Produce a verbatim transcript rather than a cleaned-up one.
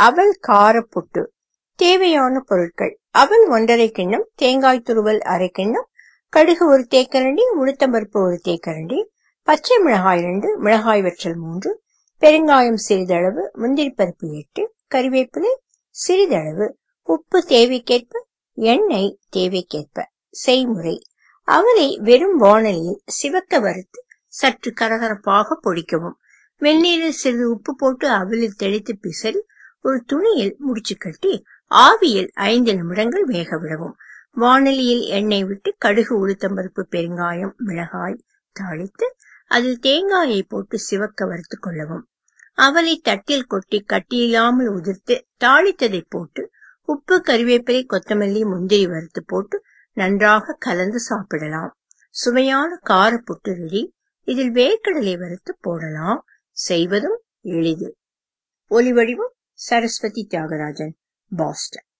அவல் காரப்புட்டு. தேவையான பொருட்கள்: அவல் ஒன்றரை கிண்ணம், தேங்காய் துருவல் அரை கிண்ணம், கடுகு ஒரு தேக்கரண்டி, உளுத்தம்பருப்பு ஒரு தேக்கரண்டி, பச்சை மிளகாய் இரண்டு, மிளகாய் வற்றல் மூன்று, பெருங்காயம் சிறிதளவு, முந்திரி பருப்பு எட்டு, கறிவேப்பிலை சிறிதளவு, உப்பு தேவைக்கேற்ப, எண்ணெய் தேவைக்கேற்ப. செய்முறை: அவலை வெறும் வாணலியில் சிவக்க வறுத்து சற்று கரகரப்பாக பொடிக்கவும். வெந்நீரில் சிறிது உப்பு போட்டு அவலில் தெளித்து பிசறி ஒரு துணியில் முடிச்சு கட்டி ஆவியில் ஐந்து நிமிடங்கள் வேக விடவும். வாணலியில் எண்ணெய் விட்டு கடுகு, உளுத்தம்பருப்பு, பெருங்காயம், மிளகாய் தாளித்து அதில் தேங்காயை போட்டு சிவக்க வறுத்து கொள்ளவும். அவலை தட்டில் கொட்டி கட்டியில்லாமல் உதிர்த்து தாளித்ததை போட்டு உப்பு, கறிவேப்பிலை, கொத்தமல்லி, முந்திரி வறுத்து போட்டு நன்றாக கலந்து சாப்பிடலாம். சுவையான காரப்புட்டு ரெடி. இதில் வேர்க்கடலை வறுத்து போடலாம். செய்வதும் எளிது. ஒலிவடிவம் சரஸ்வதி தியாகராஜன், பாஸ்டன்.